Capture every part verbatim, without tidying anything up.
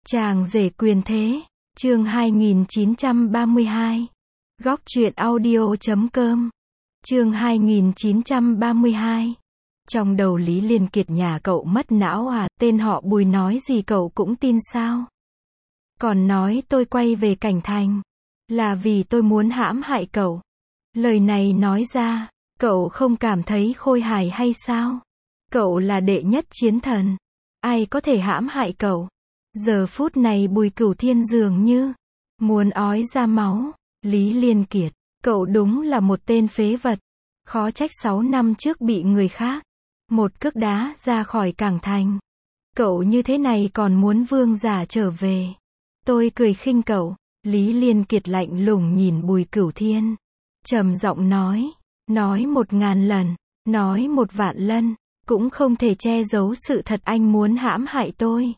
Chàng rể quyền thế, chương hai nghìn chín trăm ba mươi hai. Góc truyện audio chấm com. Chương hai nghìn chín trăm ba mươi hai. Trong đầu Lý Liên Kiệt, nhà cậu mất não à, tên họ Bùi nói gì cậu cũng tin sao? Còn nói tôi quay về Cảnh Thành là vì tôi muốn hãm hại cậu. Lời này nói ra, cậu không cảm thấy khôi hài hay sao? Cậu là đệ nhất chiến thần, ai có thể hãm hại cậu? Giờ phút này Bùi Cửu Thiên dường như muốn ói ra máu. Lý Liên Kiệt, cậu đúng là một tên phế vật. Khó trách sáu năm trước bị người khác một cước đá ra khỏi Cảng Thành. Cậu như thế này còn muốn vương giả trở về. Tôi cười khinh cậu. Lý Liên Kiệt lạnh lùng nhìn Bùi Cửu Thiên, trầm giọng nói, nói một ngàn lần, nói một vạn lần, cũng không thể che giấu sự thật anh muốn hãm hại tôi.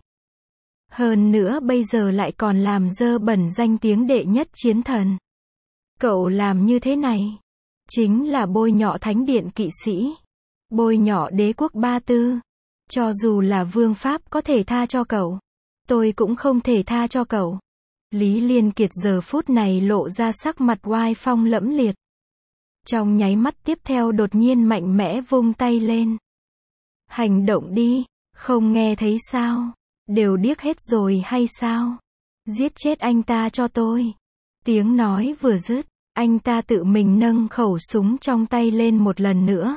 Hơn nữa bây giờ lại còn làm dơ bẩn danh tiếng đệ nhất chiến thần. Cậu làm như thế này, chính là bôi nhọ thánh điện kỵ sĩ, bôi nhọ đế quốc Ba Tư. Cho dù là vương pháp có thể tha cho cậu, tôi cũng không thể tha cho cậu. Lý Liên Kiệt giờ phút này lộ ra sắc mặt oai phong lẫm liệt. Trong nháy mắt tiếp theo đột nhiên mạnh mẽ vung tay lên. Hành động đi, không nghe thấy sao? Đều điếc hết rồi hay sao? Giết chết anh ta cho tôi. Tiếng nói vừa dứt, anh ta tự mình nâng khẩu súng trong tay lên một lần nữa.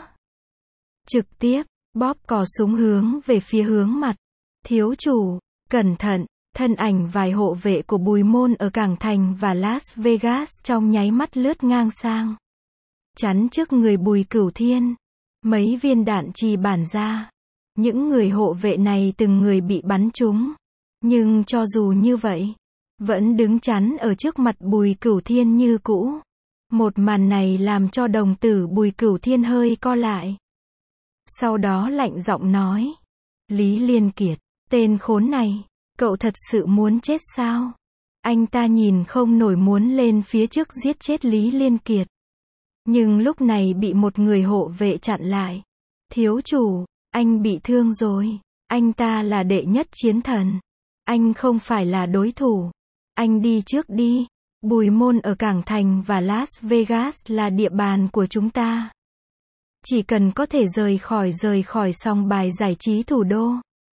Trực tiếp, bóp cò súng hướng về phía hướng mặt. Thiếu chủ, cẩn thận. Thân ảnh vài hộ vệ của Bùi Môn ở Cảng Thành và Las Vegas trong nháy mắt lướt ngang sang, chắn trước người Bùi Cửu Thiên. Mấy viên đạn trì bản ra. Những người hộ vệ này từng người bị bắn trúng. Nhưng cho dù như vậy, vẫn đứng chắn ở trước mặt Bùi Cửu Thiên như cũ. Một màn này làm cho đồng tử Bùi Cửu Thiên hơi co lại. Sau đó lạnh giọng nói, Lý Liên Kiệt, tên khốn này, cậu thật sự muốn chết sao? Anh ta nhìn không nổi muốn lên phía trước giết chết Lý Liên Kiệt. Nhưng lúc này bị một người hộ vệ chặn lại. Thiếu chủ, anh bị thương rồi. Anh ta là đệ nhất chiến thần. Anh không phải là đối thủ. Anh đi trước đi. Bùi Môn ở Cảng Thành và Las Vegas là địa bàn của chúng ta. Chỉ cần có thể rời khỏi rời khỏi sòng bài giải trí thủ đô,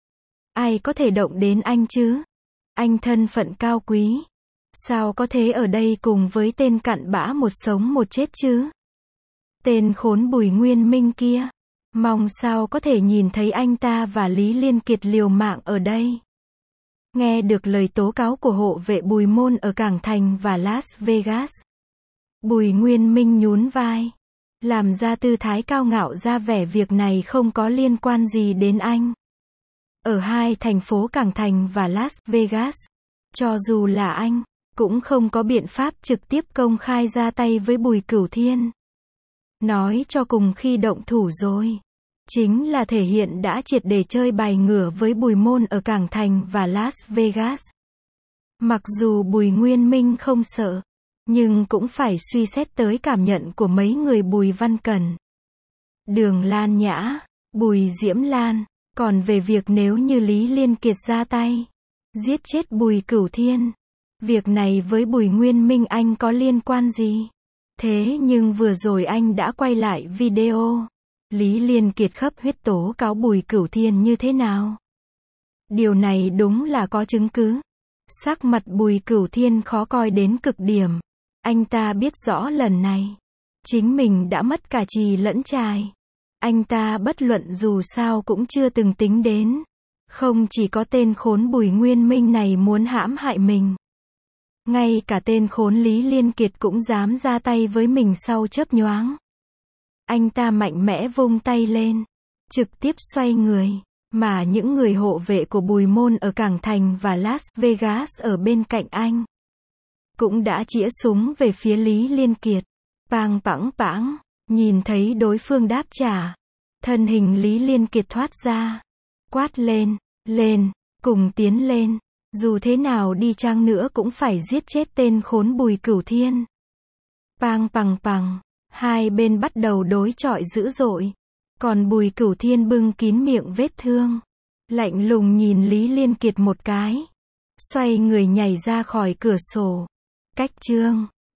ai có thể động đến anh chứ? Anh thân phận cao quý, sao có thể ở đây cùng với tên cặn bã một sống một chết chứ? Tên khốn Bùi Nguyên Minh kia, mong sao có thể nhìn thấy anh ta và Lý Liên Kiệt liều mạng ở đây. Nghe được lời tố cáo của hộ vệ Bùi Môn ở Cảng Thành và Las Vegas, Bùi Nguyên Minh nhún vai, làm ra tư thái cao ngạo, ra vẻ việc này không có liên quan gì đến anh. Ở hai thành phố Cảng Thành và Las Vegas, cho dù là anh, cũng không có biện pháp trực tiếp công khai ra tay với Bùi Cửu Thiên. Nói cho cùng khi động thủ rồi, chính là thể hiện đã triệt để chơi bài ngửa với Bùi Môn ở Cảng Thành và Las Vegas. Mặc dù Bùi Nguyên Minh không sợ, nhưng cũng phải suy xét tới cảm nhận của mấy người Bùi Văn Cẩn, Đường Lan Nhã, Bùi Diễm Lan. Còn về việc nếu như Lý Liên Kiệt ra tay giết chết Bùi Cửu Thiên, việc này với Bùi Nguyên Minh anh có liên quan gì? Thế nhưng vừa rồi anh đã quay lại video Lý Liên Kiệt khắp huyết tố cáo Bùi Cửu Thiên như thế nào? Điều này đúng là có chứng cứ. Sắc mặt Bùi Cửu Thiên khó coi đến cực điểm. Anh ta biết rõ lần này chính mình đã mất cả trì lẫn trài. Anh ta bất luận dù sao cũng chưa từng tính đến, không chỉ có tên khốn Bùi Nguyên Minh này muốn hãm hại mình, ngay cả tên khốn Lý Liên Kiệt cũng dám ra tay với mình sau chớp nhoáng. Anh ta mạnh mẽ vung tay lên, trực tiếp xoay người, mà những người hộ vệ của Bùi Môn ở Cảng Thành và Las Vegas ở bên cạnh anh cũng đã chĩa súng về phía Lý Liên Kiệt. Pang pẳng pảng. Nhìn thấy đối phương đáp trả, thân hình Lý Liên Kiệt thoát ra, quát lên, lên, cùng tiến lên, dù thế nào đi chăng nữa cũng phải giết chết tên khốn Bùi Cửu Thiên. Pang pằng pằng, hai bên bắt đầu đối chọi dữ dội, còn Bùi Cửu Thiên bưng kín miệng vết thương, lạnh lùng nhìn Lý Liên Kiệt một cái, Xoay người nhảy ra khỏi cửa sổ. Cách chương